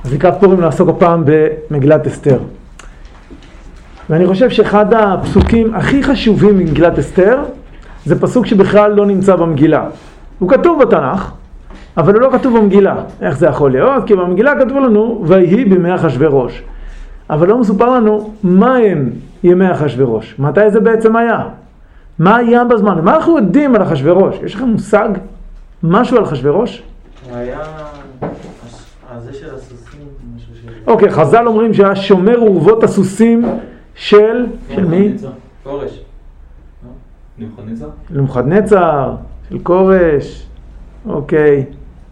אז לקראת פורים נעסוק הפעם במגילת אסתר. ואני חושב שאחד הפסוקים הכי חשובים במגילת אסתר, זה פסוק שבכלל לא נמצא במגילה. הוא כתוב בתנ"ך, אבל הוא לא כתוב במגילה. איך זה יכול להיות? כי במגילה כתוב לנו, ויהי בימי אחשוורוש. אבל לא מסופר לנו מה הם ימי אחשוורוש. מתי זה בעצם היה? מה היה בזמן? מה אנחנו יודעים על אחשוורוש? יש לכם מושג? משהו על אחשוורוש? הוא היה... זה של הסוסים, משהו של... אוקיי, חז"ל אומרים שהיה שומר אורוות הסוסים של מי? קורש. נבוכדנצר? נבוכדנצר, של קורש. אוקיי.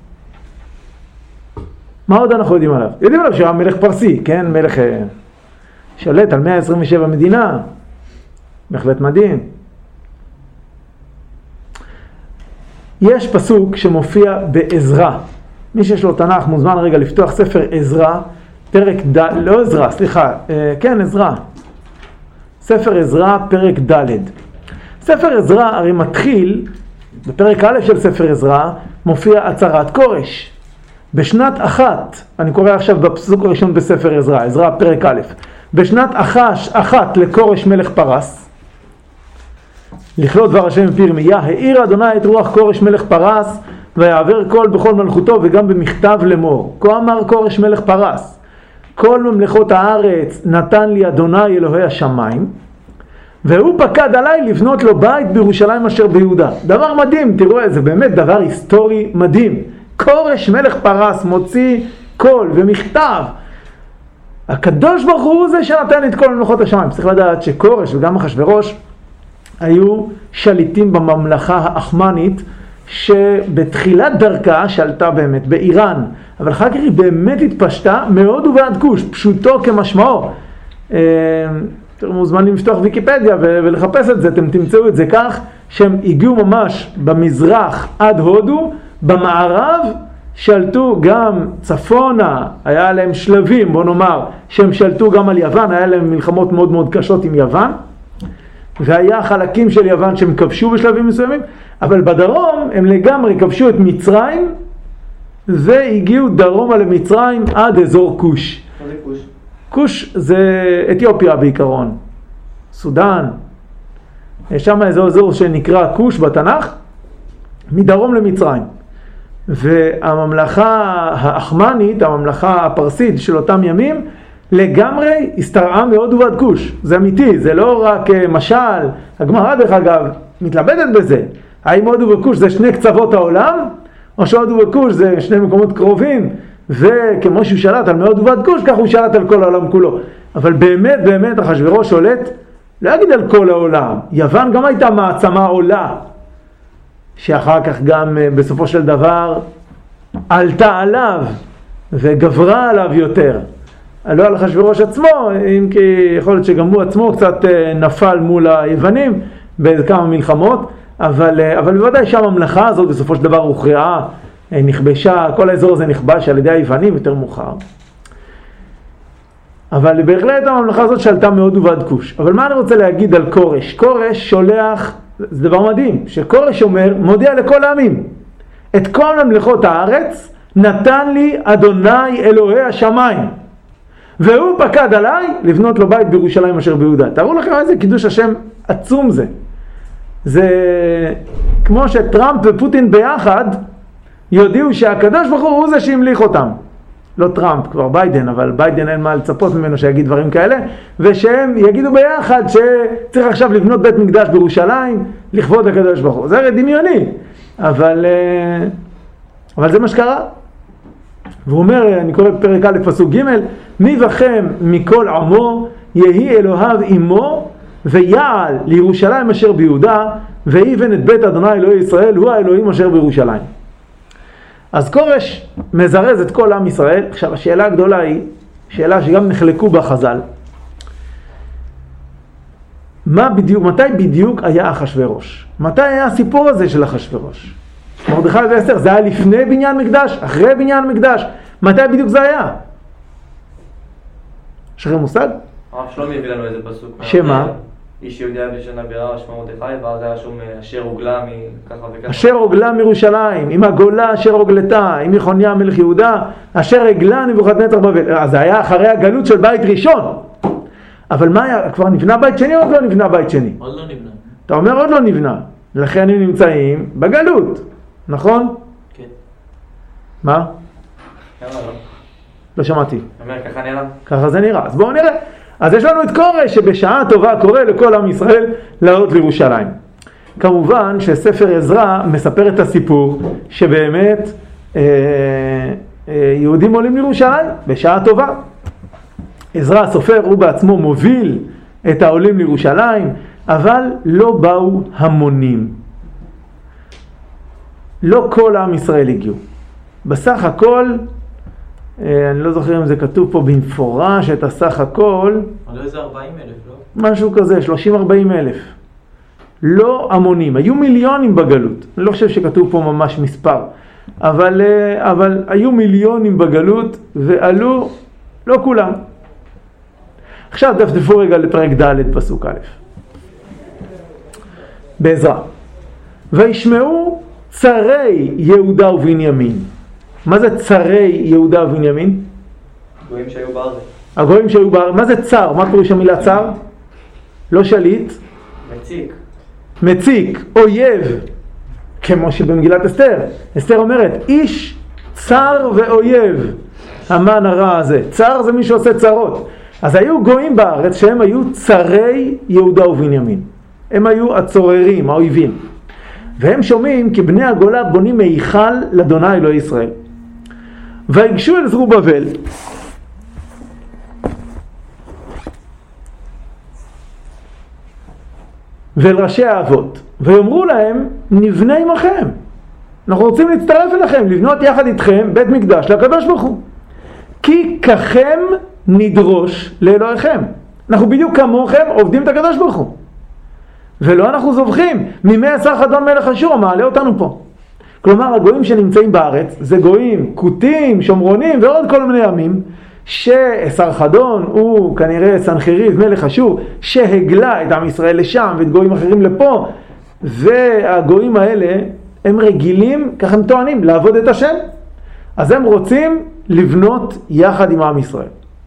מה עוד אנחנו יודעים עליו? יודעים עליו שהוא היה מלך פרסי, כן? מלך שלט על 127 מדינה. בהחלט מדהים. יש פסוק שמופיע בעזרא. מי שיש לו תנ"ך מוזמן רגע לפתוח ספר עזרא, פרק לא עזרא, סליחה, כן עזרא. ספר עזרא, פרק ד'. ספר עזרא הרי מתחיל, בפרק א' של ספר עזרא, מופיע הצהרת כורש. בשנת אחת, אני קורא עכשיו בפסוק הראשון בספר עזרא, עזרא פרק א', בשנת אחת לכורש מלך פרס, לכלות דבר השם מפי ירמיה, העיר אדוני את רוח כורש מלך פרס, ויעבר קול בכל מלכותו וגם במכתב לאמור. כה אמר כורש מלך פרס, כל ממלכות הארץ נתן לי אדוני אלוהי השמיים, והוא פקד עליי לבנות לו בית בירושלים אשר ביהודה. דבר מדהים, תראו, זה באמת דבר היסטורי מדהים. כורש מלך פרס מוציא קול ומכתב. הקדוש ברוך הוא זה שנתן את כל ממלכות השמיים. צריך לדעת שכורש וגם אחשוורוש היו שליטים בממלכה האחמנית, שבתחילת דרכה שלטה באמת באיראן, אבל אחר כך היא באמת התפשטה מאוד ועד כוש, פשוטו כמשמעו. אתם מוזמנים לפתוח ויקיפדיה ולחפש את זה, אתם תמצאו את זה כך, שהם הגיעו ממש במזרח עד הודו, במערב שלטו גם צפונה, היה להם שלבים, בוא נאמר, שהם שלטו גם על יוון, היה להם מלחמות מאוד מאוד קשות עם יוון, והיה חלקים של יוון שהם כבשו בשלבים מסוימים, אבל בדרום הם לגמרי כבשו את מצרים, והגיעו דרומה למצרים עד אזור כוש. מה זה כוש? כוש זה אתיופיה בעיקרון, סודן. יש שם איזה אזור שנקרא כוש בתנ"ך, מדרום למצרים. והממלכה האחמנית, הממלכה הפרסית של אותם ימים, לגמרי הסתרעה מאוד ועד כוש. זה אמיתי, זה לא רק משל. הגמרא דרך אגב מתלבטת בזה. האם הודו וכוש זה שני קצוות העולם, או שהודו וכוש זה שני מקומות קרובים, וכמו שהוא שלט על מאוד ועד כוש, כך הוא שלט על כל העולם כולו. אבל באמת, באמת, אחשוורוש שולט, לא אגיד על כל העולם. יוון גם הייתה מעצמה עולה, שאחר כך גם בסופו של דבר עלתה עליו, וגברה עליו יותר. לא על אחשוורוש עצמו, אם כי יכול להיות שגם הוא עצמו קצת נפל מול היוונים בכמה מלחמות, אבל בוודאי שהממלכה הזאת בסופו של דבר הוכרעה, נכבשה, כל האזור הזה נכבש על ידי היוונים יותר מאוחר. אבל בהחלט הממלכה הזאת שלטה מאוד ועד כוש. אבל מה אני רוצה להגיד על כורש? כורש שולח, זה דבר מדהים, שכורש אומר, מודיע לכל העמים, את כל ממלכות הארץ נתן לי אדוני אלוהי השמיים, והוא פקד עליי לבנות לו בית בירושלים אשר ביהודה. תראו לכם איזה קידוש השם עצום זה. זה כמו שטראמפ ופוטין ביחד יודיעו שהקדוש ברוך הוא זה שהמליך אותם. לא טראמפ, כבר ביידן, אבל ביידן אין מה לצפות ממנו שיגיד דברים כאלה, ושהם יגידו ביחד שצריך עכשיו לבנות בית מקדש בירושלים לכבוד הקדוש ברוך הוא. זה הרי דמיוני, אבל זה מה שקרה. והוא אומר, אני קורא בפרק א' פסוק ג', מי בכם מכל עמו יהי אלוהיו עמו, ויעל לירושלים אשר ביהודה, ויבן את בית אדוני אלוהי ישראל, הוא האלוהים אשר בירושלים. אז כורש מזרז את כל עם ישראל. עכשיו השאלה הגדולה היא, שאלה שגם נחלקו בה חז"ל, מתי בדיוק היה אחשוורוש? מתי היה הסיפור הזה של אחשוורוש? מרדכי ואסתר, זה היה לפני בניין מקדש, אחרי בניין מקדש, מתי בדיוק זה היה? יש לכם מושג? הרב שלומי הביא לנו איזה פסוק. שמה? איש יהודי היה בשנה בירה, שמו מרדכי, ואז היה שום אשר הוגלה מככה וככה. אשר הוגלה מירושלים, עם הגולה אשר הוגלתה, עם יחוניה מלך יהודה, אשר הגלה נבוכדנצר בבל. אז זה היה אחרי הגלות של בית ראשון. אבל מה היה? כבר נבנה בית שני או עוד לא נבנה בית שני? עוד לא נבנה. אתה אומר עוד לא נבנה. לכן הם נמצאים בגלות, נכון? כן. מה? למה לא? לא שמעתי. אומר, ככה נראה? ככה זה נראה. אז בואו נראה. אז יש לנו את קורש שבשעה טובה קורא לכל עם ישראל לעלות לירושלים. כמובן שספר עזרא מספר את הסיפור שבאמת יהודים עולים לירושלים בשעה טובה. עזרא הסופר הוא בעצמו מוביל את העולים לירושלים, אבל לא באו המונים. לא כל עם ישראל הגיעו. בסך הכל, אני לא זוכר אם זה כתוב פה במפורש את הסך הכל. עוד איזה 40,000, לא? משהו כזה, 30-40 אלף. לא המונים, היו מיליונים בגלות. אני לא חושב שכתוב פה ממש מספר. אבל היו מיליונים בגלות ועלו לא כולם. עכשיו דפדפו רגע לפרק ד' פסוק א'. בעזרא. וישמעו צרי יהודה ובנימין. מה זה צרי יהודה ובנימין? הגויים שהיו בארץ. הגויים שהיו בארץ. מה זה צר? מה פירוש המילה צר? לא שליט. מציק. מציק, אויב. כמו שבמגילת אסתר. אסתר אומרת, איש צר ואויב. המן הרע הזה. צר זה מי שעושה צרות. אז היו גויים בארץ שהם היו צרי יהודה ובנימין. הם היו הצוררים, האויבים. והם שומעים כי בני הגולה בונים היכל לאדוני אלוהי ישראל. ויגשו אל זרובבל. ואל ראשי האבות. ויאמרו להם, נבנה עמכם. אנחנו רוצים להצטרף אליכם, לבנות יחד איתכם בית מקדש לקדוש ברוך הוא. כי ככם נדרוש לאלוהיכם. אנחנו בדיוק כמוכם עובדים את הקדוש ברוך הוא. ולא אנחנו זובחים מימי אסר חדון מלך אשור, מעלה אותנו פה. כלומר, הגויים שנמצאים בארץ, זה גויים, כותים, שומרונים ועוד כל מיני עמים, שאסר חדון הוא כנראה סנחריב מלך אשור, שהגלה את עם ישראל לשם ואת גויים אחרים לפה, והגויים האלה הם רגילים, כך הם טוענים, לעבוד את השם. אז הם רוצים לבנות יחד עם עם ישראל.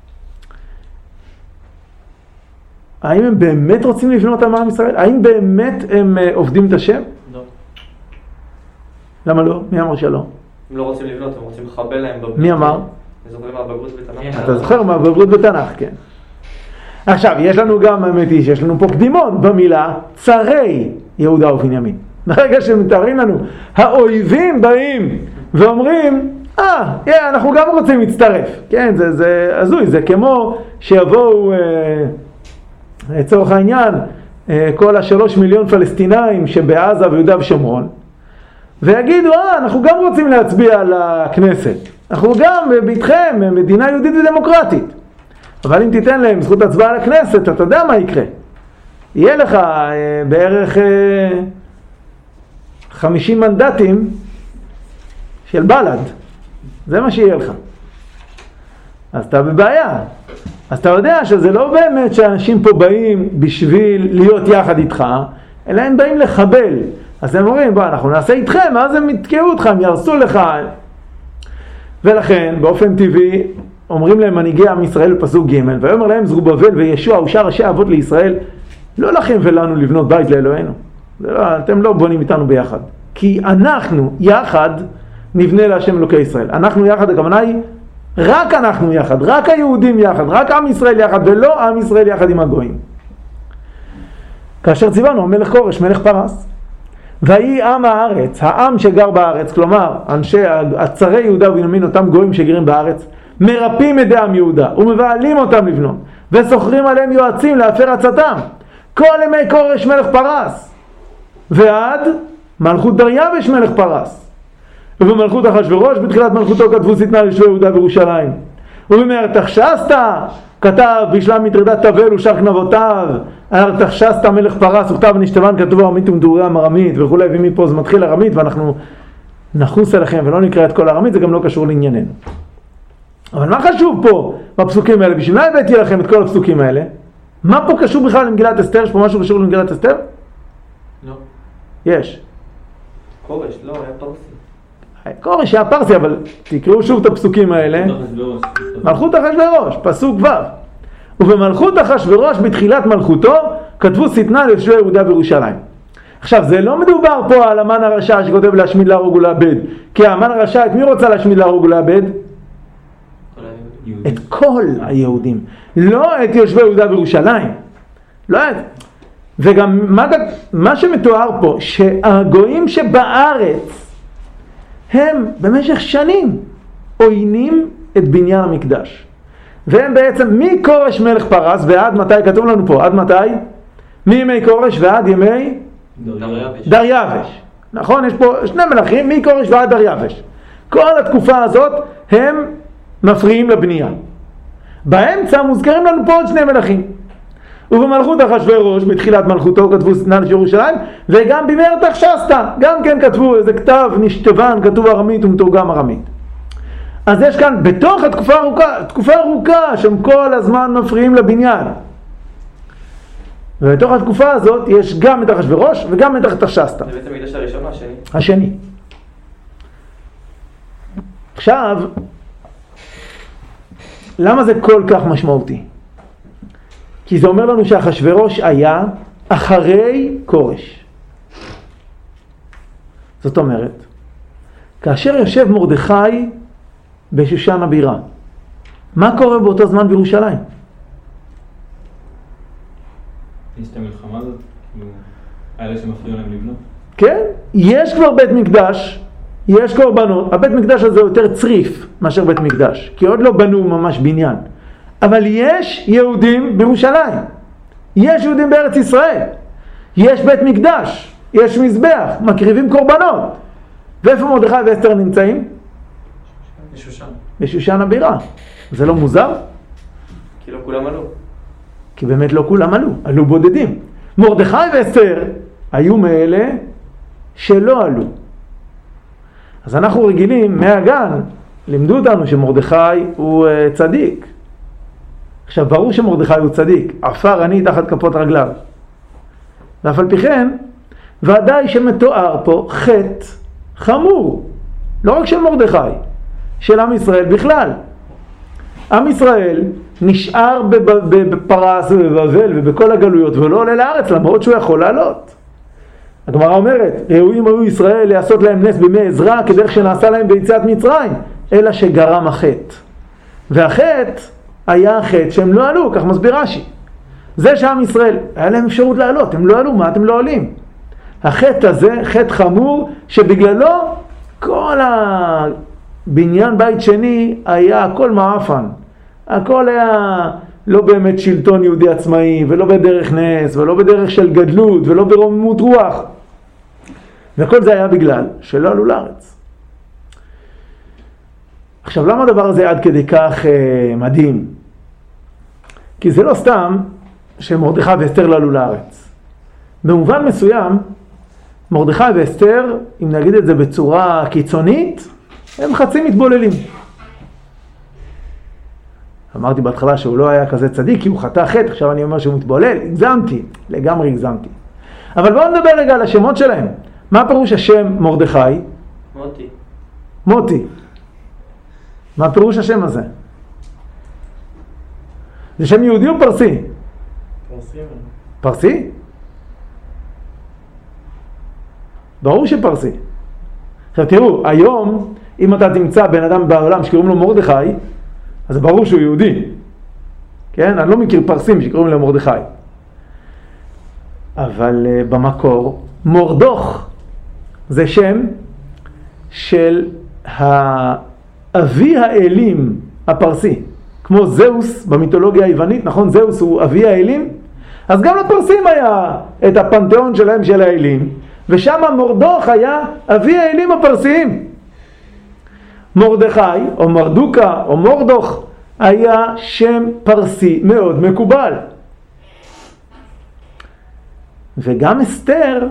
האם הם באמת רוצים לבנות עם עם ישראל? האם באמת הם עובדים את השם? לא. למה לא? מי אמר שלא? הם לא רוצים לבנות, הם רוצים לחבל להם בבגרות. מי אמר? זוכרים מהבגרות בתנ"ך? אתה זוכר מהבגרות בתנ"ך, כן. עכשיו, יש לנו גם, האמת היא, שיש לנו פה קדימון במילה צרי יהודה ובנימין. ברגע שמתארים לנו, האויבים באים ואומרים, אנחנו גם רוצים להצטרף. כן, זה הזוי, זה כמו שיבואו, לצורך העניין, כל 3 מיליון פלסטינאים שבעזה ויהודה ושומרון, ויגידו, אנחנו גם רוצים להצביע לכנסת. אנחנו גם ביתכם, מדינה יהודית ודמוקרטית. אבל אם תיתן להם זכות הצבעה לכנסת, אתה יודע מה יקרה. יהיה לך בערך 50 מנדטים של בל"ד. זה מה שיהיה לך. אז אתה בבעיה. אז אתה יודע שזה לא באמת שאנשים פה באים בשביל להיות יחד איתך, אלא הם באים לחבל. אז הם אומרים, אנחנו נעשה איתכם, אז הם יתקעו אותך, הם ירסו לך. ולכן, באופן טבעי, אומרים להם מנהיגי עם ישראל בפסוק ג' ויאמר להם זרובבל וישוע ושאר ראשי האבות לישראל, לא לכם ולנו לבנות בית לאלוהינו. אתם לא בונים איתנו ביחד. כי אנחנו יחד נבנה להשם אלוקי ישראל. אנחנו יחד, הכוונה היא, רק אנחנו יחד, רק היהודים יחד, רק עם ישראל יחד, ולא עם ישראל יחד עם הגויים. כאשר ציוונו המלך קורש, מלך פרס, ויהי עם הארץ, העם שגר בארץ, כלומר, אנשי הצרי יהודה ובנימין, אותם גויים שגרים בארץ, מרפים את עם יהודה ומבעלים אותם לבנות, וסוחרים עליהם יועצים להפר עצתם, כל ימי קורש מלך פרס, ועד מלכות דריווש מלך פרס. ובמלכות אחשוורוש בתחילת מלכותו כתבו שטנה ליושבי יהודה וירושלים. ובימי ארתחשסתא כתב בשלב מטרדת תבל ושאר כנבותיו. ארתחשסתא מלך פרס וכתב ונשתבן כתוב ארמית ומדורם ארמית וכו', ומפה זה מתחיל ארמית ואנחנו נחוס אליכם ולא נקרא את כל ארמית, זה גם לא קשור לענייננו. אבל מה חשוב פה בפסוקים האלה? בשביל מה הבאתי לכם את כל הפסוקים האלה? מה פה קשור בכלל למגילת אסתר? יש פה משהו קשור למגילת אסתר? לא. יש. כורש, לא, היה פרסי. כורש היה פרסי, אבל תקראו שוב את הפסוקים האלה. מלכות אחשוורוש, פסוק ו'. ובמלכות אחשוורוש בתחילת מלכותו כתבו שטנה ליושבי יהודה וירושלים. עכשיו, זה לא מדובר פה על המן הרשע שכותב להשמיד, להרוג ולאבד. כי המן הרשע, את מי רוצה להשמיד, להרוג ולאבד? את כל היהודים. לא את יושבי יהודה וירושלים. לא את... וגם מה שמתואר פה, שהגויים שבארץ הם במשך שנים עוינים את בניין המקדש. והם בעצם מכורש מלך פרס ועד מתי כתוב לנו פה? עד מתי? מימי כורש ועד ימי דריווש. נכון? יש פה שני מלכים, מכורש ועד דריווש. כל התקופה הזאת הם מפריעים לבנייה. באמצע מוזכרים לנו פה עוד שני מלכים. ובמלכות אחשוורוש בתחילת מלכותו כתבו שטנה ליושבי ירושלים, וגם בימי ארתחשסתא גם כן כתבו איזה כתב נשתבן, כתוב ארמית ומתורגם ארמית. אז יש כאן בתוך תקופה ארוכה שהם כל הזמן מפריעים לבניין. ובתוך התקופה הזאת יש גם את אחשוורוש וגם את ארתחשסתא. זה בעצם המקדש הראשון או השני? השני. עכשיו, למה זה כל כך משמעותי? כי זה אומר לנו שאחשוורוש היה אחרי כורש. זאת אומרת, כאשר יושב מרדכי בשושן הבירה, מה קורה באותו זמן בירושלים? יש את המלחמה הזאת? האלה שמפריעו להם לבנות? כן, יש כבר בית מקדש, יש קורבנות. הבית מקדש הזה יותר צריף מאשר בית מקדש, כי עוד לא בנו ממש בניין. אבל יש יהודים בירושלים, יש יהודים בארץ ישראל, יש בית מקדש, יש מזבח, מקריבים קורבנות. ואיפה מרדכי ואסתר נמצאים? בשושן. בשושן הבירה. זה לא מוזר? כי לא כולם עלו. כי באמת לא כולם עלו בודדים. מרדכי ואסתר היו מאלה שלא עלו. אז אנחנו רגילים מהגן, לימדו אותנו שמרדכי הוא צדיק. עכשיו ברור שמרדכי הוא צדיק, עפר אני תחת כפות רגליו. ואף על פי כן, ודאי שמתואר פה חטא חמור, לא רק של מרדכי, של עם ישראל בכלל. עם ישראל נשאר בפרס ובבבל ובכל הגלויות ולא עולה לארץ, למרות שהוא יכול לעלות. הגמרא אומרת, ראויים היו ישראל לעשות להם נס בימי עזרא כדרך שנעשה להם ביציאת מצרים, אלא שגרם החטא. והחטא היה החטא שהם לא עלו, כך מסביר רש"י. זה שעם ישראל, היה להם אפשרות לעלות, הם לא עלו, מה אתם לא עולים? החטא הזה, חטא חמור, שבגללו כל הבניין בית שני היה הכל מעפן. הכל היה לא באמת שלטון יהודי עצמאי, ולא בדרך נס, ולא בדרך של גדלות, ולא ברוממות רוח. וכל זה היה בגלל שלא עלו לארץ. עכשיו, למה הדבר הזה עד כדי כך מדהים? כי זה לא סתם שמרדכי ואסתר לא עלו לארץ. במובן מסוים, מרדכי ואסתר, אם נגיד את זה בצורה קיצונית, הם חצי מתבוללים. אמרתי בהתחלה שהוא לא היה כזה צדיק, כי הוא חטא חטא, עכשיו אני אומר שהוא מתבולל, הגזמתי, לגמרי הגזמתי. אבל בואו נדבר רגע על השמות שלהם. מה פירוש השם מרדכי? מוטי. מוטי. מה פירוש השם הזה? זה שם יהודי או פרסי? פרסי. פרסי? ברור שפרסי. עכשיו תראו, היום אם אתה תמצא בן אדם בעולם שקוראים לו מרדכי, אז זה ברור שהוא יהודי. כן? אני לא מכיר פרסים שקוראים לו מרדכי. אבל במקור, מורדוך זה שם של אבי האלים הפרסי. כמו זהוס במיתולוגיה היוונית, נכון? זהוס הוא אבי האלים. אז גם לפרסים היה את הפנתיאון שלהם של האלים, ושם מורדוך היה אבי האלים הפרסיים. מרדכי או מרדוקה או מורדוך היה שם פרסי מאוד מקובל. וגם אסתר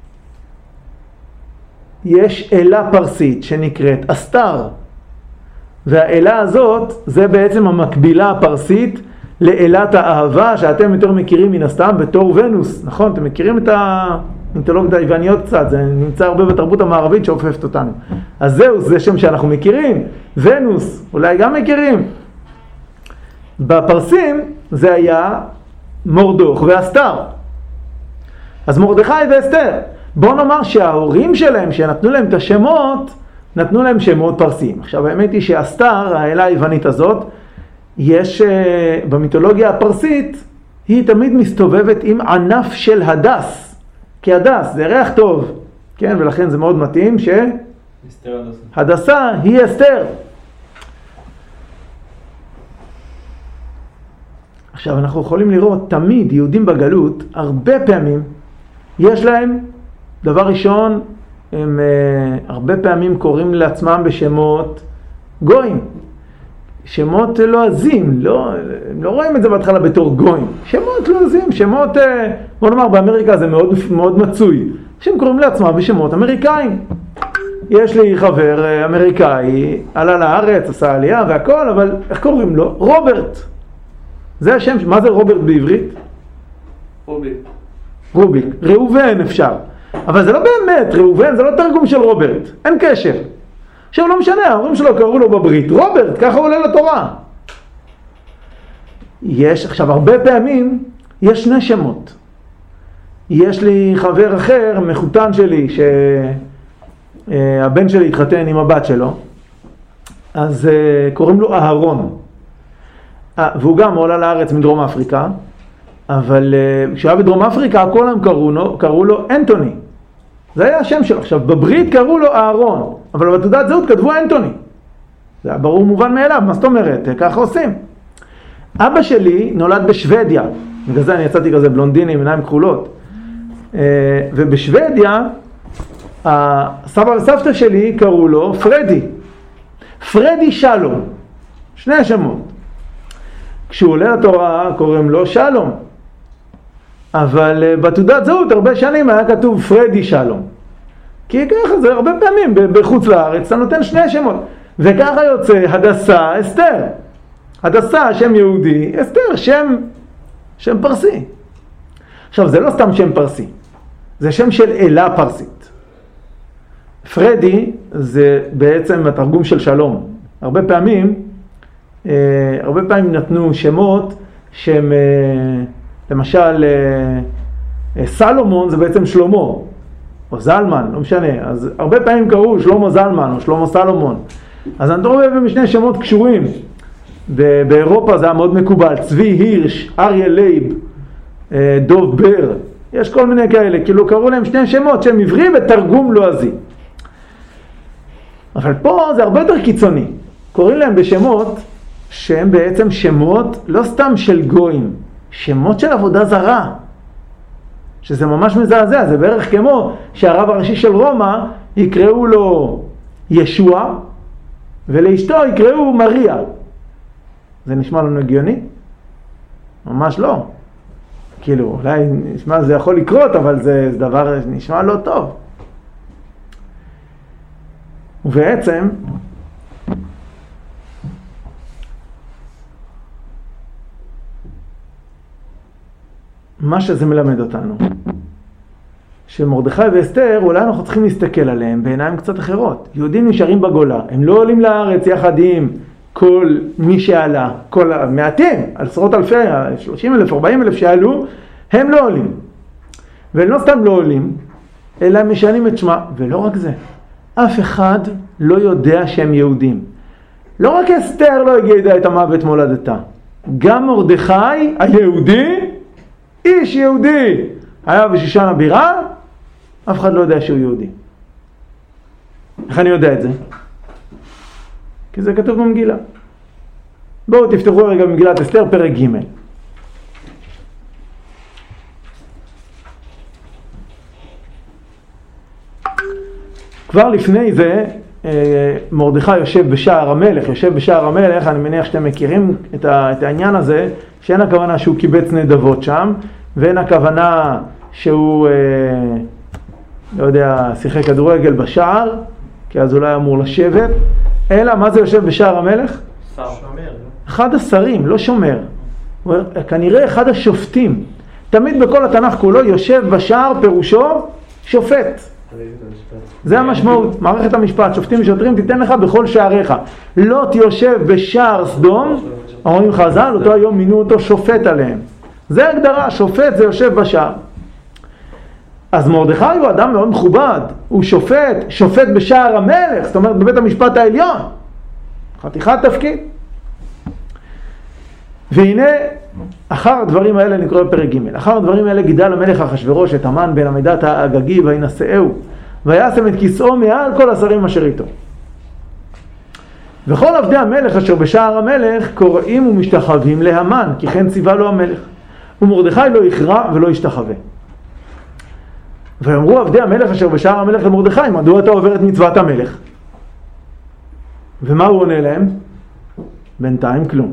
יש אלה פרסית שנקראת אסתר. והאלה הזאת זה בעצם המקבילה הפרסית לאלת האהבה, שאתם יותר מכירים מן הסתם בתור ונוס, נכון? אתם מכירים את המיתולוגיות היווניות קצת, זה נמצא הרבה בתרבות המערבית שאופפת אותנו. אז זהו, זה שם שאנחנו מכירים, ונוס, אולי גם מכירים. בפרסים זה היה מורדוך ואסתר. אז מרדכי ואסתר. בוא נאמר שההורים שלהם, שנתנו להם את השמות, נתנו להם שמות פרסיים. עכשיו האמת היא שאסתר, האלה היוונית הזאת, יש במיתולוגיה הפרסית, היא תמיד מסתובבת עם ענף של הדס. כי הדס זה ריח טוב, כן? ולכן זה מאוד מתאים הדסה היא אסתר. עכשיו אנחנו יכולים לראות תמיד יהודים בגלות, הרבה פעמים יש להם, דבר ראשון, הם הרבה פעמים קוראים לעצמם בשמות גויים. שמות לועזים, הם לא רואים את זה בהתחלה בתור גויים. שמות לועזים, שמות, בוא נאמר באמריקה זה מאוד, מאוד מצוי. שהם קוראים לעצמם בשמות אמריקאים. יש לי חבר אמריקאי, עלה לארץ, עשה עלייה והכל, אבל איך קוראים לו? רוברט. זה השם, מה זה רוברט בעברית? רוביק. ראובן אפשר. אבל זה לא באמת, ראובן זה לא תרגום של רוברט, אין קשר. עכשיו לא משנה, ההורים שלו קראו לו בברית, רוברט, ככה הוא עולה לתורה. יש, עכשיו הרבה פעמים, יש שני שמות. יש לי חבר אחר, מחותן שלי, שהבן שלי התחתן עם הבת שלו, אז קוראים לו אהרון. והוא גם עולה לארץ מדרום אפריקה, אבל כשהוא היה בדרום אפריקה, כל הם קראו לו אנטוני. זה היה השם שלו. עכשיו, בברית קראו לו אהרון, אבל בתעודת זהות כתבו אנטוני. זה היה ברור מובן מאליו, מה זאת אומרת? ככה עושים. אבא שלי נולד בשוודיה, בגלל זה אני יצאתי כזה בלונדיני עם עיניים כחולות. ובשוודיה, הסבא וסבתא שלי קראו לו פרדי. פרדי שלום. שני שמות. כשהוא עולה לתורה קוראים לו שלום. אבל בתעודת זהות הרבה שנים היה כתוב פרדי שלום. כי ככה זה הרבה פעמים בחוץ לארץ אתה נותן שני שמות. וככה יוצא הדסה אסתר. הדסה שם יהודי, אסתר שם פרסי. עכשיו זה לא סתם שם פרסי. זה שם של אלה פרסית. פרדי זה בעצם התרגום של שלום. הרבה פעמים נתנו שמות שהם, למשל, סלומון זה בעצם שלמה, או זלמן, לא משנה. אז הרבה פעמים קראו שלמה זלמן או שלמה סלומון. אז אנחנו רואים בשני שמות קשורים. באירופה זה היה מאוד מקובל, צבי הירש, אריה לייב, דוב בר. יש כל מיני כאלה, כאילו קראו להם שני שמות שהם עברי בתרגום לועזי. אבל פה זה הרבה יותר קיצוני. קוראים להם בשמות שהם בעצם שמות לא סתם של גויים, שמות של עבודה זרה. שזה ממש מזעזע, זה בערך כמו שהרב הראשי של רומא יקראו לו ישוע, ולאשתו יקראו מריה. זה נשמע לנו הגיוני? ממש לא. כאילו, אולי נשמע זה יכול לקרות, אבל זה דבר נשמע לא טוב. ובעצם, מה שזה מלמד אותנו, שמרדכי ואסתר, אולי אנחנו צריכים להסתכל עליהם בעיניים קצת אחרות. יהודים נשארים בגולה, הם לא עולים לארץ יחד עם כל מי שעלה, כל המעטים, עשרות אלפי, 30,000, 40,000 שעלו, הם לא עולים. והם לא סתם לא עולים, אלא הם משנים את שמה. ולא רק זה, אף אחד לא יודע שהם יהודים. לא רק אסתר לא הגיעה את המוות מולדתה, גם מרדכי היהודי, איש יהודי, היה בשושן הבירה, אף אחד לא יודע שהוא יהודי. איך אני יודע את זה? כי זה כתוב במגילה. בואו תפתחו רגע במגילת אסתר, פרק ג'. כבר לפני זה, מרדכי יושב בשער המלך, אני מניח שאתם מכירים את העניין הזה, שאין הכוונה שהוא קיבץ נדבות שם, ואין הכוונה שהוא, לא יודע, שיחק כדורגל בשער, כי אז אולי אמור לשבת, אלא מה זה יושב בשער המלך? שומר. אחד השרים, לא שומר. הוא כנראה אחד השופטים. תמיד בכל התנ"ך כולו יושב בשער פירושו שופט. זה המשמעות, מערכת המשפט, שופטים ושוטרים תיתן לך בכל שעריך. לוט יושב בשער סדום, אומרים חז"ל, אותו היום מינו אותו שופט עליהם. זה הגדרה, שופט זה יושב בשער. אז מרדכי הוא אדם מאוד מכובד, הוא שופט בשער המלך, זאת אומרת בבית המשפט העליון. חתיכת תפקיד. והנה, אחר הדברים האלה נקרא בפרק ג'. אחר הדברים האלה גידל המלך אחשוורוש את המן בן עמדת האגגי וינשאהו, וישם את כיסאו מעל כל השרים אשר איתו. וכל עבדי המלך אשר בשער המלך קוראים ומשתחווים להמן, כי כן ציווה לו המלך. ומרדכי לא יכרע ולא ישתחווה. ואמרו עבדי המלך אשר בשער המלך למרדכי, מדוע אתה עובר את מצוות המלך? ומה הוא עונה להם? בינתיים כלום.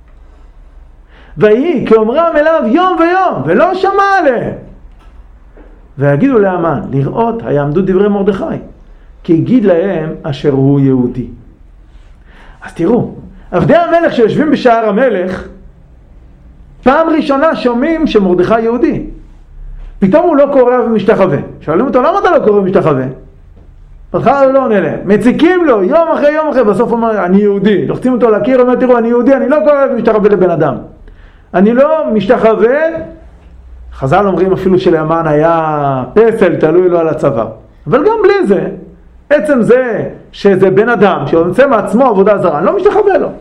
ויהי כאומרם אליו יום ויום, ולא שמע עליהם. ויגידו להמן, לראות היעמדו דברי מרדכי, כי הגיד להם אשר הוא יהודי. אז תראו, עבדי המלך שיושבים בשער המלך, פעם ראשונה שומעים שמרדכי יהודי. פתאום הוא לא קורא ומשתחווה. שואלים אותו, למה אתה לא קורא ומשתחווה? בהתחלה הוא לא עונה להם. מציקים לו יום אחרי יום אחרי, בסוף הוא אומר, אני יהודי. לוחצים אותו לקיר, אומר, תראו, אני יהודי, אני לא קורא ומשתחווה לבן אדם. אני לא משתחווה. חז"ל אומרים אפילו שלהמן היה פסל, תלוי לו על הצוואר. אבל גם בלי זה, עצם זה שזה בן אדם, שיוצא מעצמו עבודה זרה, אני לא משתחווה לו.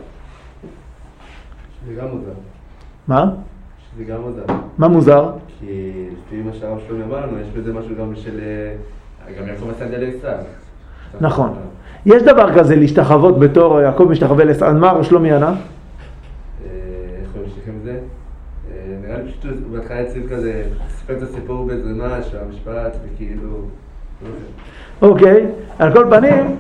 זה גם מוזר. מה? זה גם מוזר. מה מוזר? כי לפי מה שהרב שלומי אמר לנו, יש בזה משהו גם של... גם יעקב מסנדל לישראל. נכון. יש דבר כזה להשתחוות בתור יעקב משתחווה לישראל. מה הרב שלומי ענה? איך הוא ממשיך עם זה? נראה לי פשוט בהתחלה הציב כזה, סיפר את הסיפור בזרימה של המשפט וכאילו... אוקיי, על כל פנים,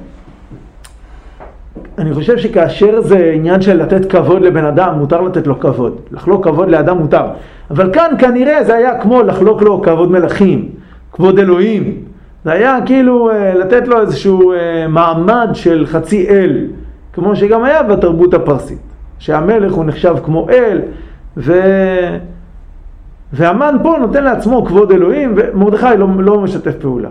אני חושב שכאשר זה עניין של לתת כבוד לבן אדם, מותר לתת לו כבוד. לחלוק כבוד לאדם מותר. אבל כאן כנראה זה היה כמו לחלוק לו כבוד מלכים, כבוד אלוהים. זה היה כאילו לתת לו איזשהו מעמד של חצי אל, כמו שגם היה בתרבות הפרסית. שהמלך הוא נחשב כמו אל, והמן פה נותן לעצמו כבוד אלוהים, ומרדכי לא משתף פעולה.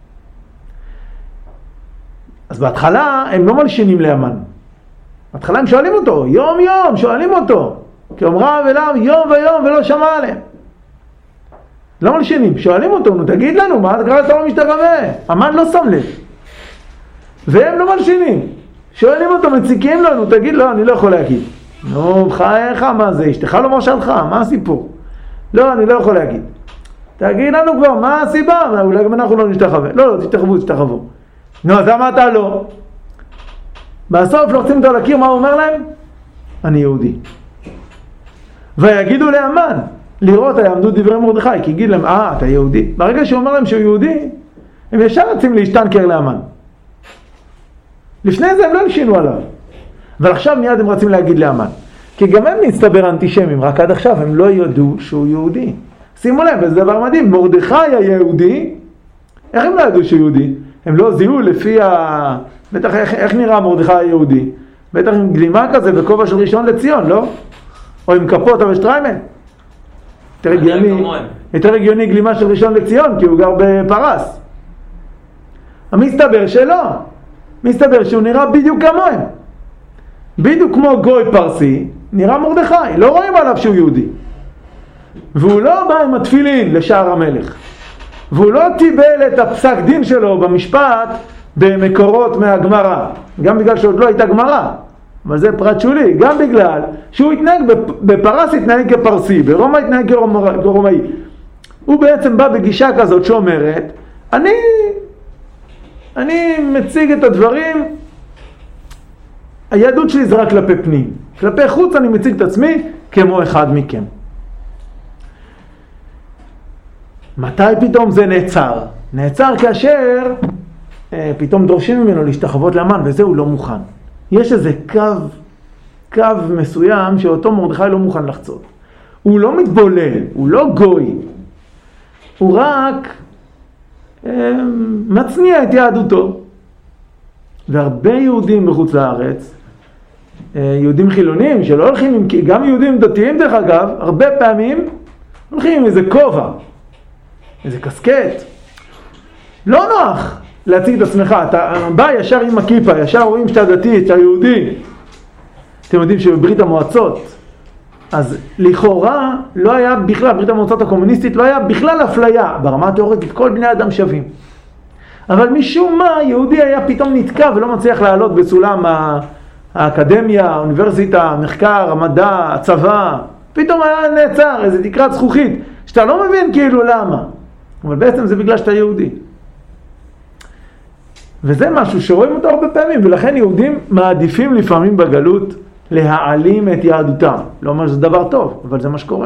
אז בהתחלה הם לא מלשינים להמן. בהתחלה הם שואלים אותו, יום יום שואלים אותו. כי אומרה אליו יום ויום ולא שמע עליהם. לא מלשינים, שואלים אותו, נו תגיד לנו, מה אתה קראת לא משתחווה? המן לא שם לב. והם לא מלשינים. שואלים אותו, מציקים לו, נו תגיד לו, אני לא יכול להגיד. נו בחייך, מה זה? אשתך לא מרשה לך, מה הסיפור? לא, אני לא יכול להגיד. תגיד לנו כבר, מה הסיבה? אולי גם אנחנו לא נשתחווה. לא, תשתחוו. נו, אז למה אתה לא? בסוף לוחצים אותו לקיר, מה הוא אומר להם? אני יהודי. ויגידו להמן, לראות היעמדו דברי מרדכי, כי יגיד להם, אתה יהודי. ברגע שהוא אומר להם שהוא יהודי, הם ישר רצים להשתנקר להמן. לפני זה הם לא הלשינו עליו. אבל עכשיו מיד הם רצים להגיד להמן. כי גם הם נסתבר אנטישמים, רק עד עכשיו הם לא ידעו שהוא יהודי. שימו לב, זה דבר מדהים, מרדכי היהודי, איך הם לא ידעו שהוא יהודי? הם לא זיהו לפי בטח איך נראה מרדכי היהודי? בטח עם גלימה כזה וכובע של ראשון לציון, לא? או עם כפות אבל שטריימן. יותר הגיוני גלימה של ראשון לציון, כי הוא גר בפרס. מסתבר שלא. מסתבר שהוא נראה בדיוק כמוהם. בדיוק כמו גוי פרסי, נראה מרדכי. לא רואים עליו שהוא יהודי. והוא לא בא עם התפילין לשער המלך. והוא לא טיבל את הפסק דין שלו במשפט במקורות מהגמרא. גם בגלל שעוד לא הייתה גמרא. אבל זה פרט שולי. גם בגלל שהוא התנהג בפרס התנהג כפרסי, ברומא התנהג כרומאי. הוא בעצם בא בגישה כזאת שאומרת, אני מציג את הדברים, היהדות שלי זה רק כלפי פנים. כלפי חוץ אני מציג את עצמי כמו אחד מכם. מתי פתאום זה נעצר? נעצר כאשר פתאום דורשים ממנו להשתחוות להמן, וזה הוא לא מוכן. יש איזה קו מסוים שאותו מרדכי לא מוכן לחצות. הוא לא מתבולל, הוא לא גוי. הוא רק מצניע את יהדותו. והרבה יהודים בחוץ לארץ יהודים חילונים שלא הולכים עם, גם יהודים דתיים דרך אגב, הרבה פעמים הולכים עם איזה כובע, איזה קסקט. לא נוח להציג את עצמך, אתה בא ישר עם הכיפה, ישר רואים שאתה דתי, שאתה יהודי. אתם יודעים שבברית המועצות, אז לכאורה לא היה בכלל, ברית המועצות הקומוניסטית לא היה בכלל אפליה, ברמה התיאורטית כל בני אדם שווים. אבל משום מה יהודי היה פתאום נתקע ולא מצליח לעלות בסולם האקדמיה, האוניברסיטה, המחקר, המדע, הצבא, פתאום היה נעצר, איזה תקרת זכוכית, שאתה לא מבין כאילו למה, אבל בעצם זה בגלל שאתה יהודי. וזה משהו שרואים אותו הרבה פעמים, ולכן יהודים מעדיפים לפעמים בגלות להעלים את יהדותם. לא אומר שזה דבר טוב, אבל זה מה שקורה.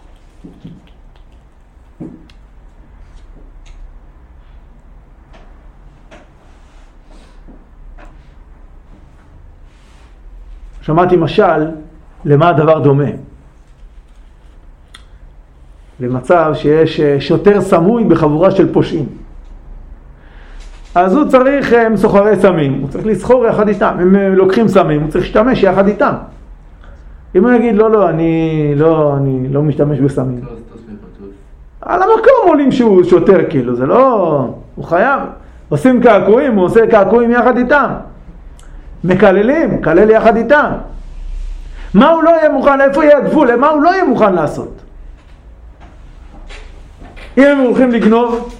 שמעתי משל למה הדבר דומה. למצב שיש שוטר סמוי בחבורה של פושעים. אז הוא צריך, הם סוחרי סמים, הוא צריך לסחור יחד איתם, הם לוקחים סמים, הוא צריך להשתמש יחד איתם. אם הוא יגיד, לא, אני לא משתמש בסמים. על המקום עולים שהוא שוטר, כאילו, זה לא, הוא חייב. עושים קעקועים, הוא עושה קעקועים יחד איתם. מקללים, קלל יחד איתם. מה הוא לא יהיה מוכן, איפה יהיה הגבול, מה הוא לא יהיה מוכן לעשות? אם הם הולכים לגנוב,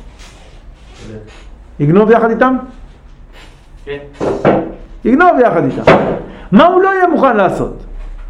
יגנוב יחד איתם? כן. יגנוב יחד איתם. מה הוא לא יהיה מוכן לעשות?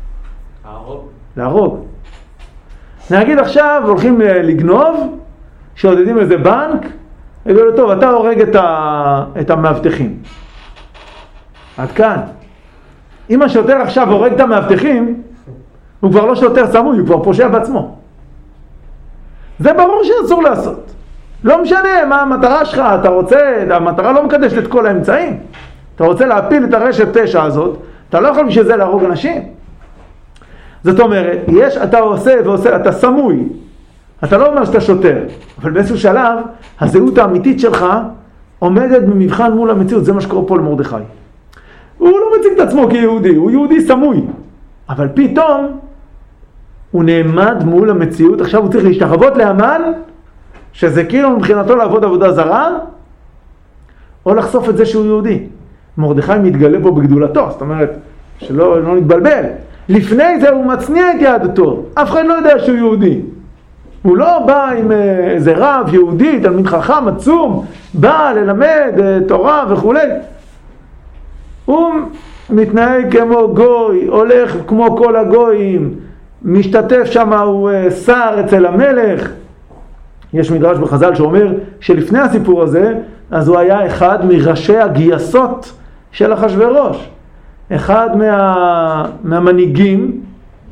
להרוג. נגיד עכשיו הולכים לגנוב, שעודדים איזה בנק, יגידו לו, טוב, אתה הורג את המאבטחים. עד כאן. אם השוטר עכשיו הורג את המאבטחים, הוא כבר לא שוטר סמוי, הוא כבר פושע בעצמו. זה ברור שאסור לעשות. לא משנה מה המטרה שלך, אתה רוצה, המטרה לא מקדשת את כל האמצעים. אתה רוצה להפיל את הרשת פשע הזאת, אתה לא יכול בשביל זה להרוג אנשים. זאת אומרת, אתה עושה ועושה, אתה סמוי. אתה לא אומר שאתה שוטר, אבל באיזשהו שלב, הזהות האמיתית שלך עומדת במבחן מול המציאות. זה מה שקורה פה למרדכי. הוא לא מציג את עצמו כיהודי, הוא יהודי סמוי. אבל פתאום הוא נעמד מול המציאות, עכשיו הוא צריך להשתחוות להמן, שזה כאילו מבחינתו לעבוד עבודה זרה, או לחשוף את זה שהוא יהודי. מרדכי מתגלה פה בגדולתו, זאת אומרת, שלא נתבלבל. לפני זה הוא מצניע את יהדותו, אף אחד לא יודע שהוא יהודי. הוא לא בא עם איזה רב יהודי, תלמיד חכם, עצום, בא ללמד תורה וכו'. הוא מתנהג כמו גוי, הולך כמו כל הגויים, משתתף שם, הוא שר אצל המלך. יש מדרש בחז"ל שאומר שלפני הסיפור הזה, אז הוא היה אחד מראשי הגייסות של אחשוורוש. אחד מהמנהיגים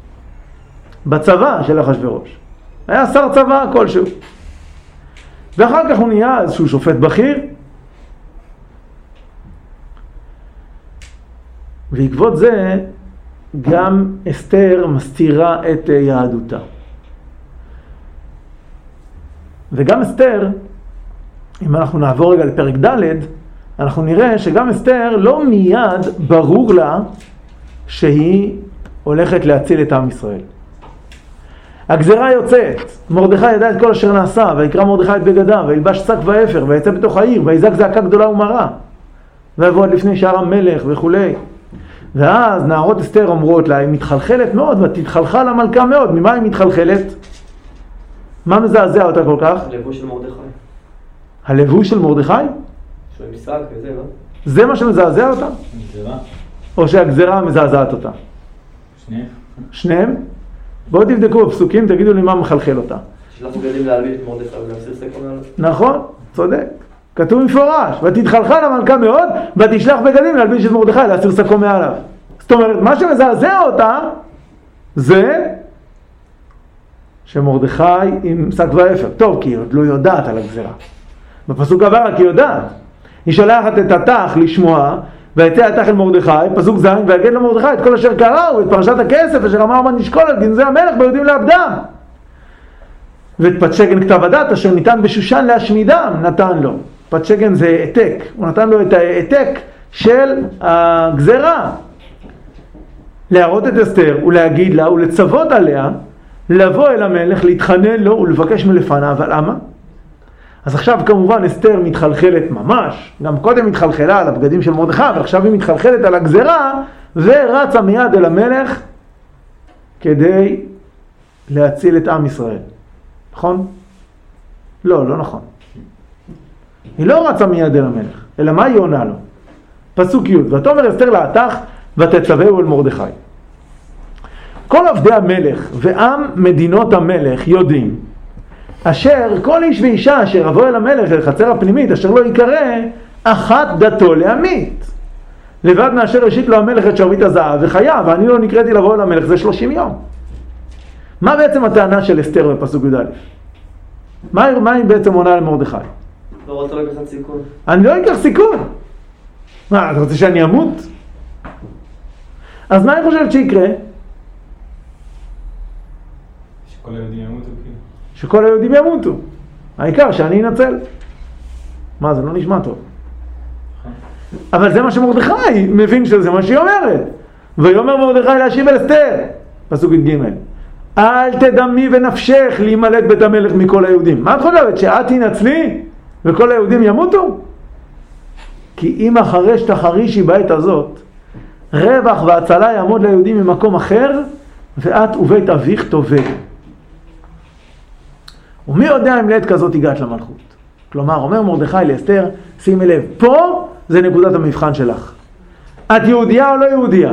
בצבא של אחשוורוש. היה שר צבא כלשהו. ואחר כך הוא נהיה איזשהו שופט בכיר. בעקבות זה גם אסתר מסתירה את יהדותה. וגם אסתר, אם אנחנו נעבור רגע לפרק ד', אנחנו נראה שגם אסתר לא מיד ברור לה שהיא הולכת להציל את עם ישראל. הגזרה יוצאת, מרדכי ידע את כל אשר נעשה, ויקרא מרדכי את בגדיו, וילבש שק ואפר, ויצא בתוך העיר, ויזעק זעקה גדולה ומרה, ויבוא עד לפני שער המלך וכו'. ואז נערות אסתר אומרות לה, היא מתחלחלת מאוד, ותתחלחל המלכה מאוד. ממה היא מתחלחלת? מה מזעזע אותה כל כך? הלבוש של מרדכי. הלבוש של מרדכי? שהוא משחק וזה, לא? זה מה שמזעזע אותה? גזרה. או שהגזרה מזעזעת אותה? שניהם. שניהם? בואו תבדקו בפסוקים, תגידו לי מה מחלחל אותה. שלח בגדים להלביש את מרדכי ולהסיר סקו מעליו. נכון, צודק. כתוב מפורש, ותתחלחל המלכה מאוד, ותשלח בגדים להלביש את מרדכי, להסיר סקו מעליו. זאת אומרת, מה שמזעזע אותה, זה שמרדכי עם שק ואפר. טוב, כי היא עוד לא יודעת על הגזרה. בפסוק הבא רק היא יודעת. היא שולחת את התח לשמוע, ויצא התח אל מרדכי, פסוק ז', ויגד למרדכי את כל אשר קראו, את פרשת הכסף, אשר אמר מה נשקול על גנזי המלך ביהודים לאבדם. ואת פת שגן כתב הדת, אשר ניתן בשושן להשמידם, נתן לו. פת שגן זה העתק, הוא נתן לו את העתק של הגזרה. להראות את אסתר ולהגיד לה ולצוות עליה לבוא אל המלך, להתחנן לו ולבקש מלפניו. אבל למה? אז עכשיו כמובן אסתר מתחלחלת ממש, גם קודם מתחלחלה על הבגדים של מרדכי, אבל עכשיו היא מתחלחלת על הגזרה ורצה מיד אל המלך כדי להציל את עם ישראל. נכון? לא, לא נכון. היא לא רצה מיד אל המלך, אלא מה היא עונה לו? פסוק י' ותאמר אסתר לעתך ותצווהו אל מרדכי. כל עבדי המלך ועם מדינות המלך יודעים אשר כל איש ואישה אשר יבוא אל המלך אל חצר הפנימית אשר לא יקרא אחת דתו להמית. לבד מאשר ראשית לו המלך את שרביט הזהב וחייב, ואני לא נקראתי לבוא אל המלך, זה 30 יום. מה בעצם הטענה של אסתר בפסוק י"א? מה היא בעצם עונה למרדכי? לא רוצה לקחת סיכון. אני לא אקח סיכון. מה, אתה רוצה שאני אמות? אז מה היא חושבת שיקרה? שכל היהודים ימותו כאילו. שכל היהודים ימותו. העיקר שאני אנצל. מה, זה לא נשמע טוב. אבל זה מה שמרדכי מבין שזה מה שהיא אומרת. ויאמר מרדכי להשיב אל אסתר. פסוק ג' אל תדמי בנפשך להימלט בית המלך מכל היהודים. מה את חושבת? שאת תנצלי וכל היהודים ימותו? כי אם החרש תחרישי בעת הזאת, רווח והצלה יעמוד ליהודים ממקום אחר, ואת ובית אביך תאבד. ומי יודע אם לעת כזאת הגעת למלכות? כלומר, אומר מרדכי לאסתר, שימי לב, פה זה נקודת המבחן שלך. את יהודייה או לא יהודייה?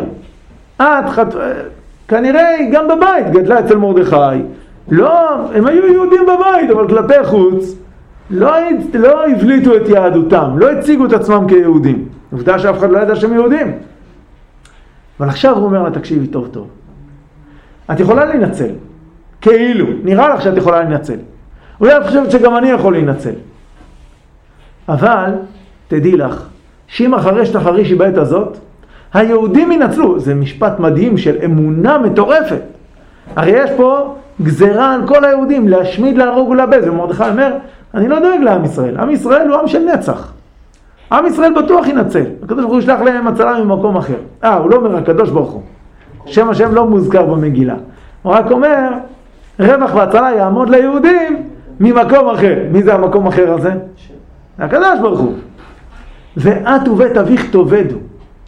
כנראה גם בבית גדלה אצל מרדכי. לא, הם היו יהודים בבית, אבל כלפי חוץ לא הבליטו את יהדותם, לא הציגו את עצמם כיהודים. עובדה שאף אחד לא ידע שהם יהודים. אבל עכשיו הוא אומר לה, תקשיבי טוב טוב. את יכולה להינצל, כאילו, נראה לך שאת יכולה להינצל. אולי את חושבת שגם אני יכול להינצל. אבל, תדעי לך, שאם החרש תחרישי בעת הזאת, היהודים ינצלו. זה משפט מדהים של אמונה מטורפת. הרי יש פה גזרה על כל היהודים, להשמיד, להרוג ולאבד. ומרדכי אומר, אני לא דואג לעם ישראל. עם ישראל הוא עם של נצח. עם ישראל בטוח ינצל. הקדוש ברוך הוא ישלח להם הצלה ממקום אחר. הוא לא אומר הקדוש ברוך הוא. שם השם לא מוזכר במגילה. הוא רק אומר, רווח והצלה יעמוד ליהודים ממקום אחר. מי זה המקום אחר הזה? הקדוש ברוך הוא. ואת ובית אביך תאבדו.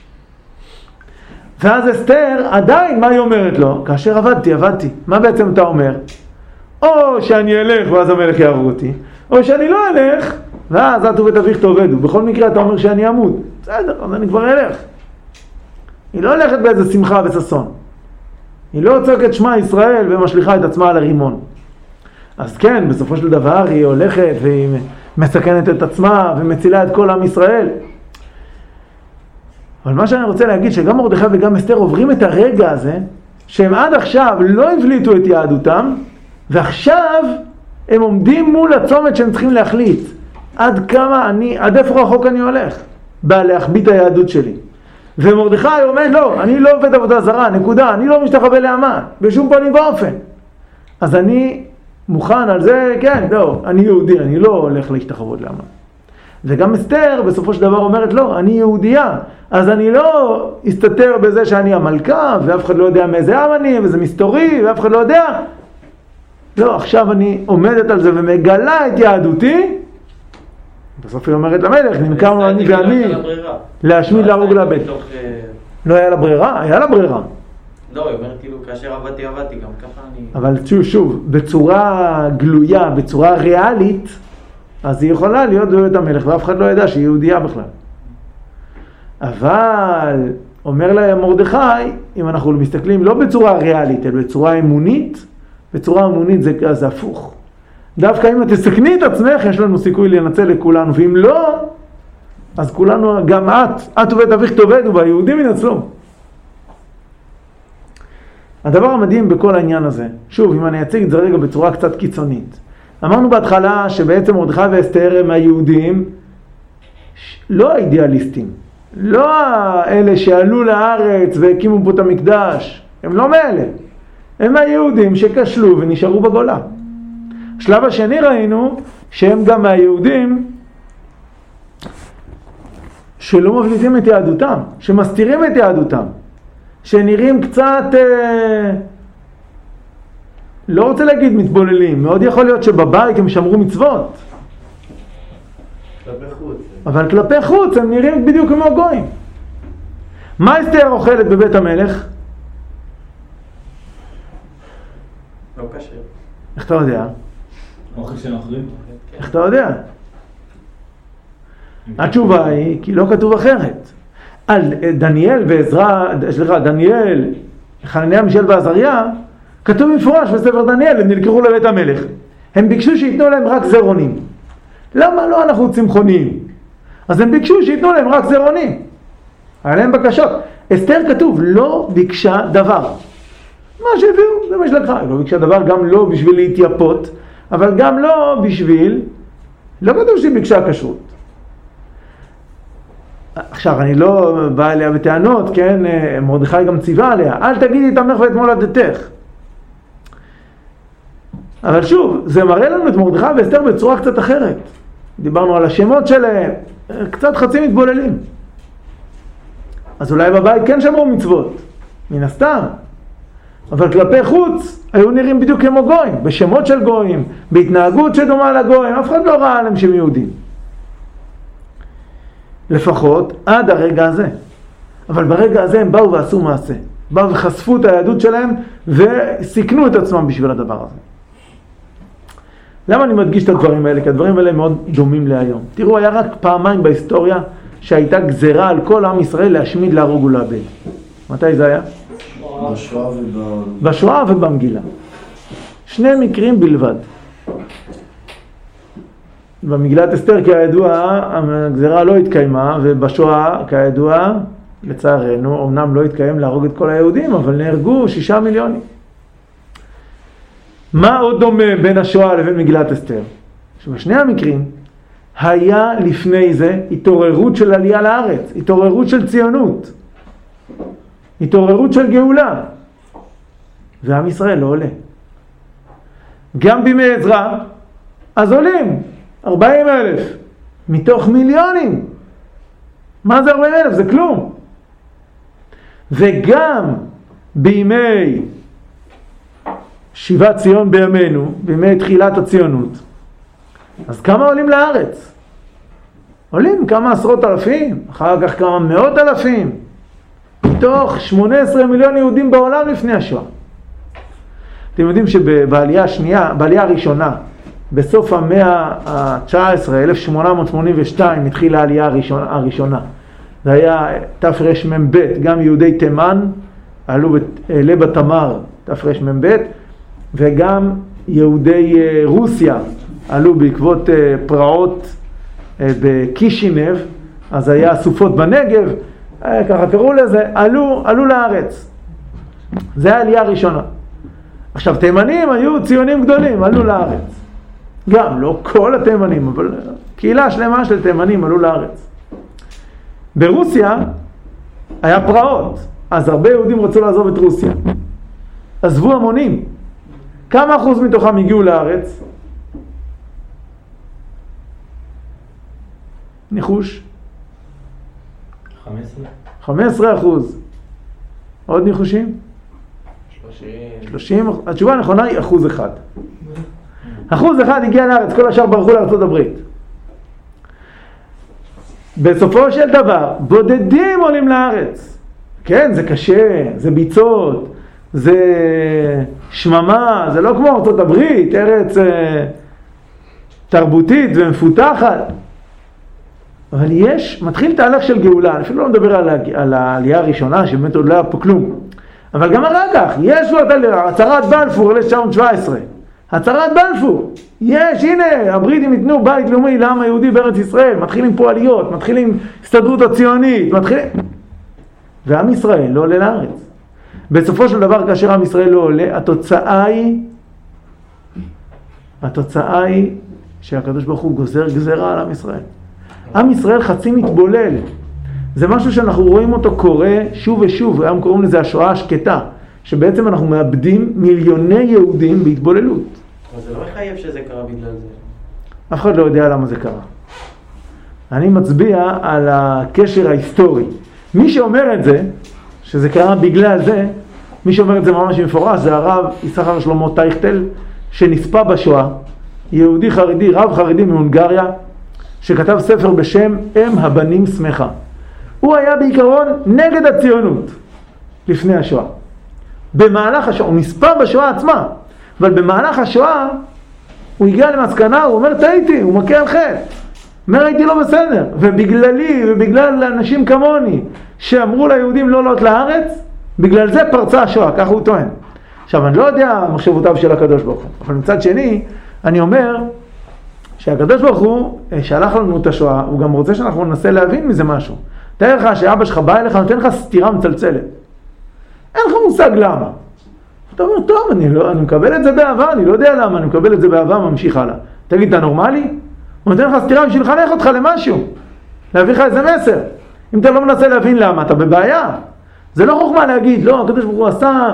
ואז אסתר עדיין, מה היא אומרת לו? כאשר עבדתי. מה בעצם אתה אומר? או שאני אלך ואז המלך יעבור אותי, או שאני לא אלך ואז את ובית אביך תאבדו. בכל מקרה אתה אומר שאני אמות. בסדר, אז אני כבר אלך. היא לא הולכת באיזה שמחה וששון. היא לא צועקת שמע ישראל ומשליחה את עצמה על הרימון. אז כן, בסופו של דבר היא הולכת והיא מסכנת את עצמה ומצילה את כל עם ישראל. אבל מה שאני רוצה להגיד שגם מרדכי וגם אסתר עוברים את הרגע הזה שהם עד עכשיו לא הבליטו את יהדותם, ועכשיו הם עומדים מול הצומת שהם צריכים להחליט עד איפה רחוק אני הולך בא להחביא את היהדות שלי. ומרדכי אומר לא, אני לא עובד עבודה זרה, נקודה, אני לא משתחווה להמן בשום פנים ואופן. אז אני מוכן על זה, כן, לא, אני יהודי, אני לא הולך להשתחוות להמן. וגם אסתר בסופו של דבר אומרת לא, אני יהודייה, אז אני לא אסתתר בזה שאני המלכה ואף אחד לא יודע מאיזה עם אני וזה מסתורי ואף אחד לא יודע. לא, עכשיו אני עומדת על זה ומגלה את יהדותי. בסוף היא אומרת למלך, נמכרנו אני ואני להשמיד, להרוג, לאבד. לא היה לה ברירה? היה לה ברירה. לא, היא אומרת כאילו כאשר עבדתי גם ככה אני... אבל שוב, בצורה גלויה, בצורה ריאלית, אז היא יכולה להיות בבית המלך ואף אחד לא ידע שהיא יהודייה בכלל. אבל אומר לה מרדכי, אם אנחנו מסתכלים לא בצורה ריאלית, אלא בצורה אמונית, בצורה אמונית זה הפוך. דווקא אם את תסכני את עצמך, יש לנו סיכוי לנצל לכולנו, ואם לא, אז כולנו, גם את ובית אביך תאבדו, והיהודים ינצלו. הדבר המדהים בכל העניין הזה, שוב, אם אני אציג את זה רגע בצורה קצת קיצונית, אמרנו בהתחלה שבעצם מרדכי ואסתר הם היהודים, לא האידיאליסטים, לא אלה שעלו לארץ והקימו פה את המקדש, הם לא מאלה. הם היהודים שכשלו ונשארו בגולה. השלב השני ראינו שהם גם היהודים שלא מבליטים את יהדותם, שמסתירים את יהדותם, שנראים קצת, לא רוצה להגיד מתבוללים, מאוד יכול להיות שבבית הם שמרו מצוות. כלפי חוץ. אבל כלפי חוץ הם נראים בדיוק כמו גויים. מה אסתר אוכלת בבית המלך? לא קשר. איך אתה יודע? אוכל של אחרים? איך אתה יודע? התשובה היא כי לא כתוב אחרת. על דניאל ועזרא, דניאל, חנניה, מישאל ועזריה, כתוב מפורש בספר דניאל, הם נלקחו לבית המלך. הם ביקשו שיתנו להם רק זרעונים. למה לא אנחנו צמחוניים? אז הם ביקשו שיתנו להם רק זרעונים. היה להם בקשות. אסתר כתוב, לא ביקשה דבר. מה שהביאו, זה מה שלקחה. לא ביקשה דבר, גם לא בשביל להתייפות, אבל גם לא בשביל, לא כתוב שהיא ביקשה כשרות. עכשיו, אני לא בא אליה בטענות, כן, מרדכי גם ציווה עליה, אל תגידי את עמך ואת מולדתך. אבל שוב, זה מראה לנו את מרדכי ואסתר בצורה קצת אחרת. דיברנו על השמות שלהם, קצת חצי מתבוללים. אז אולי בבית כן שמרו מצוות, מן הסתם. אבל כלפי חוץ היו נראים בדיוק כמו גויים, בשמות של גויים, בהתנהגות שדומה לגויים, אף אחד לא ראה עליהם שהם יהודים. לפחות עד הרגע הזה. אבל ברגע הזה הם באו ועשו מעשה. באו וחשפו את היהדות שלהם וסיכנו את עצמם בשביל הדבר הזה. למה אני מדגיש את הדברים האלה? כי הדברים האלה מאוד דומים להיום. תראו, היה רק פעמיים בהיסטוריה שהייתה גזרה על כל עם ישראל להשמיד, להרוג ולאבד. מתי זה היה? בשואה ובמגילה. שני מקרים בלבד. במגילת אסתר כידוע הגזרה לא התקיימה, ובשואה כידוע לצערנו אמנם לא התקיים להרוג את כל היהודים, אבל נהרגו 6 מיליונים. מה עוד דומה בין השואה לבין מגילת אסתר? שבשני המקרים היה לפני זה התעוררות של עלייה לארץ, התעוררות של ציונות, התעוררות של גאולה, ועם ישראל לא עולה. גם בימי עזרא אז עולים 40,000 מתוך מיליונים. מה זה 40,000? זה כלום. וגם בימי שיבת ציון בימינו, בימי תחילת הציונות, אז כמה עולים לארץ? עולים כמה עשרות אלפים, אחר כך כמה מאות אלפים, מתוך 18 מיליון יהודים בעולם לפני השואה. אתם יודעים שבעלייה השנייה, בעלייה הראשונה, בסוף המאה ה-19, 1882, התחילה העלייה הראשונה. זה היה תרמ"ב, גם יהודי תימן עלו לבה תמר, תרמ"ב, וגם יהודי רוסיה עלו בעקבות פרעות בקישינב, אז היה סופות בנגב, ככה קראו לזה, עלו לארץ. זה העלייה הראשונה. עכשיו, תימנים היו ציונים גדולים, עלו לארץ. גם, לא כל התימנים, אבל קהילה שלמה של תימנים עלו לארץ. ברוסיה היה פרעות, אז הרבה יהודים רצו לעזוב את רוסיה. עזבו המונים. כמה אחוז מתוכם הגיעו לארץ? ניחוש? 15%. עוד ניחושים? 30. התשובה הנכונה היא 1%. 1% הגיע לארץ, כל השאר ברחו לארצות הברית. בסופו של דבר, בודדים עולים לארץ. כן, זה קשה, זה ביצות, זה שממה, זה לא כמו ארצות הברית, ארץ תרבותית ומפותחת. אבל מתחיל תהליך של גאולה, אני אפילו לא מדבר על העלייה הראשונה, שבאמת עוד לא היה פה כלום. אבל גם אחר כך, יש לו את הצהרת בלפור, 1917. הצהרת בלפור, יש, הנה, הבריטים ייתנו בית לאומי לעם היהודי בארץ ישראל, מתחילים פה עליות, מתחילים הסתדרות הציונית, ועם ישראל לא עולה לארץ. בסופו של דבר, כאשר עם ישראל לא עולה, התוצאה היא שהקדוש ברוך הוא גוזר גזרה על עם ישראל. עם ישראל חצי מתבולל. זה משהו שאנחנו רואים אותו קורה שוב ושוב, היום קוראים לזה השואה השקטה, שבעצם אנחנו מאבדים מיליוני יהודים בהתבוללות. אבל זה לא מחייב שזה קרה בגלל זה. אף אחד לא יודע למה זה קרה. אני מצביע על הקשר ההיסטורי. מי שאומר את זה, שזה קרה בגלל זה, מי שאומר את זה ממש מפורש, זה הרב יששכר שלמה טייכטל, שנספה בשואה, יהודי חרדי, רב חרדי מהונגריה, שכתב ספר בשם אם הבנים שמחה. הוא היה בעיקרון נגד הציונות לפני השואה. במהלך השואה, הוא נספה בשואה עצמה, אבל במהלך השואה הוא הגיע למסקנה, הוא אומר טעיתי, הוא מכה על חטא. אומר הייתי לא בסדר, ובגללי ובגלל אנשים כמוני שאמרו ליהודים לא לעלות לארץ, בגלל זה פרצה השואה, ככה הוא טוען. עכשיו אני לא יודע מחשבותיו של הקדוש ברוך הוא, אבל מצד שני אני אומר שהקדוש ברוך הוא שלח לנו את השואה, הוא גם רוצה שאנחנו ננסה להבין מזה משהו. תאר לך שאבא שלך בא אליך, נותן לך סתירה מצלצלת. אין לך מושג למה. אתה אומר, טוב, אני מקבל את זה באהבה, אני לא יודע למה, אני מקבל את זה באהבה, ממשיך הלאה. תגיד, אתה נורמלי? הוא נותן לך סתירה בשביל לחנך אותך למשהו, להביא לך איזה מסר. אם אתה לא מנסה להבין למה, אתה בבעיה. זה לא חוכמה להגיד, לא, הקדוש ברוך הוא עשה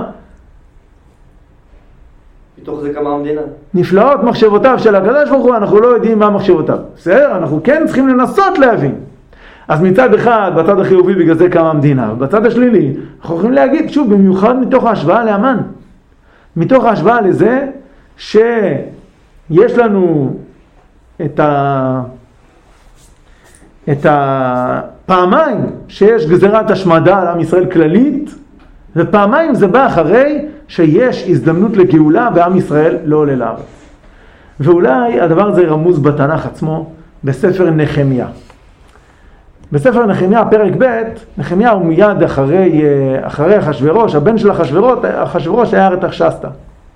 מתוך זה כמה המדינה. נפלאות מחשבותיו של הקדוש ברוך הוא, אנחנו לא יודעים מה מחשבותיו. בסדר? אנחנו כן צריכים לנסות להבין. אז מצד אחד, בצד החיובי בגלל זה קמה המדינה, בצד השלילי, אנחנו יכולים להגיד, שוב, במיוחד מתוך ההשוואה לאמן. מתוך ההשוואה לזה שיש לנו את הפעמיים שיש גזירת השמדה על עם ישראל כללית, ופעמיים זה בא אחרי שיש הזדמנות לגאולה ועם ישראל לא עולה לארץ. ואולי הדבר הזה רמוז בתנ"ך עצמו בספר נחמיה. בספר נחמיה, פרק ב', נחמיה הוא מיד אחרי אחשוורוש, הבן של אחשוורוש היה ארתחשסתא.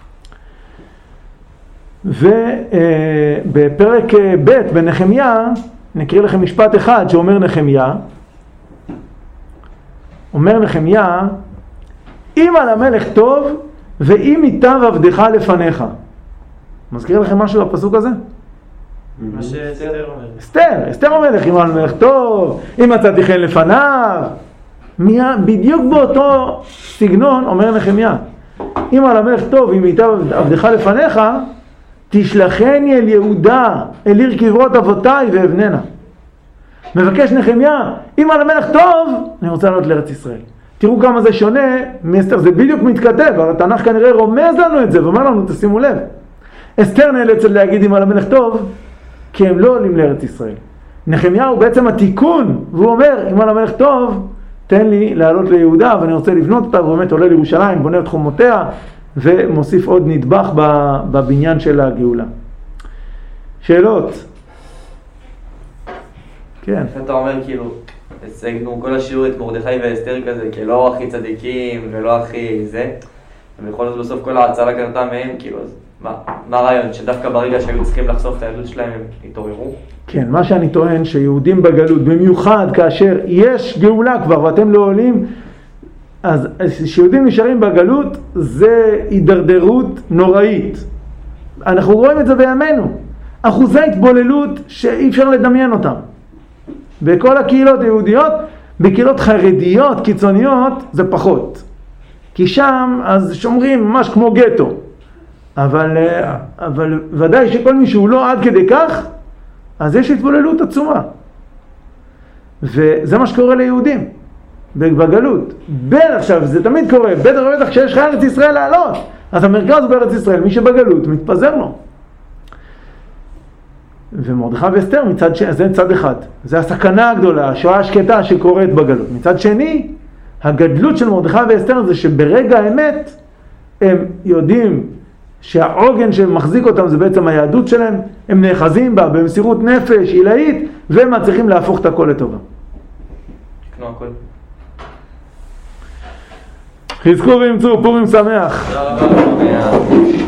ובפרק ב' בנחמיה, נקריא לכם משפט אחד שאומר נחמיה, אומר נחמיה, אם על המלך טוב ואם ייטב עבדך לפניך. מזכיר לכם משהו בפסוק הזה? מה שאסתר אומר. אסתר אומרת, אם על המלך טוב, אם מצאתי חן לפניו. בדיוק באותו סגנון אומר נחמיה. אם על המלך טוב, אם ייטב עבדך לפניך, תשלחני אל יהודה, אל עיר קברות אבותיי ואבננה. מבקש נחמיה, אם על המלך טוב, אני רוצה לעלות לארץ ישראל. תראו כמה זה שונה מאסתר, זה בדיוק מתכתב, התנ"ך כנראה רומז לנו את זה, ואומר לנו, תשימו לב. אסתר נאלצת להגיד אם על המלך טוב, כי הם לא עולים לארץ ישראל. נחמיה הוא בעצם התיקון, והוא אומר, אם על המלך טוב, תן לי לעלות ליהודה, ואני רוצה לבנות אותה, והוא באמת עולה לירושלים, בונה את חומותיה, ומוסיף עוד נדבך בבניין של הגאולה. שאלות? כן. אתה אומר כאילו, הצגנו כל השיעור את מרדכי ואסתר כזה, כלא הכי צדיקים ולא הכי זה, ובכל זאת בסוף כל ההצלה קרתה מהם, כאילו, אז מה הרעיון? שדווקא ברגע שהיו צריכים לחשוף את העדות שלהם הם התעוררו? כן, מה שאני טוען שיהודים בגלות, במיוחד כאשר יש גאולה כבר ואתם לא עולים, אז שיהודים נשארים בגלות זה הידרדרות נוראית. אנחנו רואים את זה בימינו. אחוזי התבוללות שאי אפשר לדמיין אותם. בכל הקהילות היהודיות, בקהילות חרדיות, קיצוניות, זה פחות. כי שם אז שומרים ממש כמו גטו. אבל ודאי שכל מי שהוא לא עד כדי כך, אז יש התבוללות עצומה. וזה מה שקורה ליהודים. בגלות. עכשיו, זה תמיד קורה, בטח כשיש לך ארץ ישראל לעלות, אז המרכז הוא בארץ ישראל, מי שבגלות מתפזר לו. ומרדכי ואסתר זה צד אחד, זה הסכנה הגדולה, השואה השקטה שקורית בגלות. מצד שני, הגדלות של מרדכי ואסתר זה שברגע האמת הם יודעים שהעוגן שמחזיק אותם זה בעצם היהדות שלהם, הם נאחזים בה במסירות נפש עילאית, והם מצליחים להפוך את הכל לטובה. תקנו הכל. חזקו ואמצו, פורים שמח. תודה רבה.